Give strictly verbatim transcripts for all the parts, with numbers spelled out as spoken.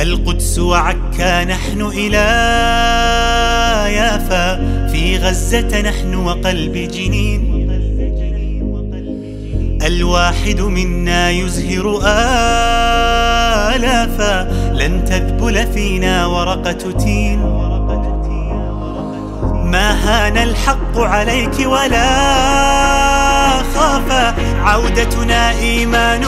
القدس وعكا نحن إلى يافا، في غزة نحن وقلب جنين. الواحد منا يزهر آلافا، لن تذبل فينا ورقة تين. ما هان الحق عليك ولا خافا، عودتنا إيمان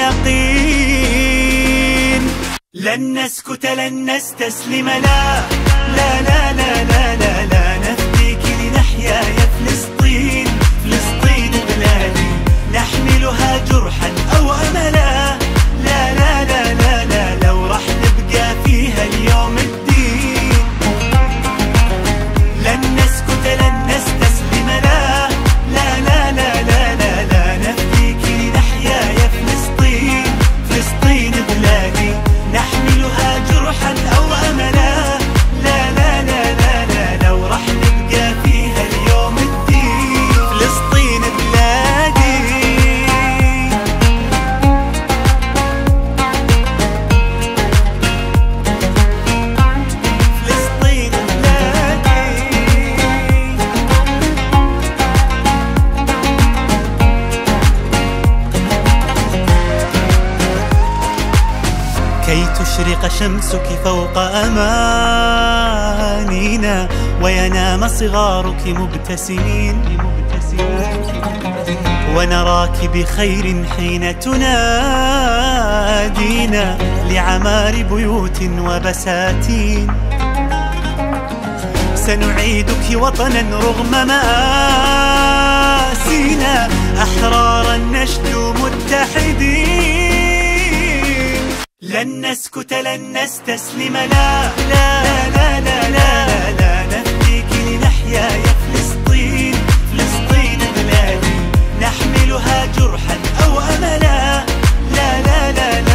ويقين. لن نسكت لن نستسلم، لا لا لا لا لا لا, لا نفديك لنحيا يا فلسطين. فلسطين بلادي نحملها جرحا أو أملا، لا لا لا لا لا لو رح نبقى فيها اليوم الدين. لن نسكت لن نستسلم، لا لا لا لا لا لا, لا نفديك لنحيا يا فلسطين. فلسطين بلادي نحملها جرحا أو أملا، لا لا لا لا لا لو رح نبقى فيها اليوم الدين. فلسطين بلادي. فلسطين بلادي. كي تشرق شمسك فوق أمانينا، وينام صغارك مبتسمين، ونراك بخير حين تنادينا لعمار بيوت وبساتين. سنعيدك وطنا رغم مآسينا، أحرارا نشدو متحدين. لن نسكت لن نستسلم، لا لا لا لا لا لا نفديك لنحيا يا فلسطين. فلسطين بلادي نحملها جرحا أو أملا، لا لا لا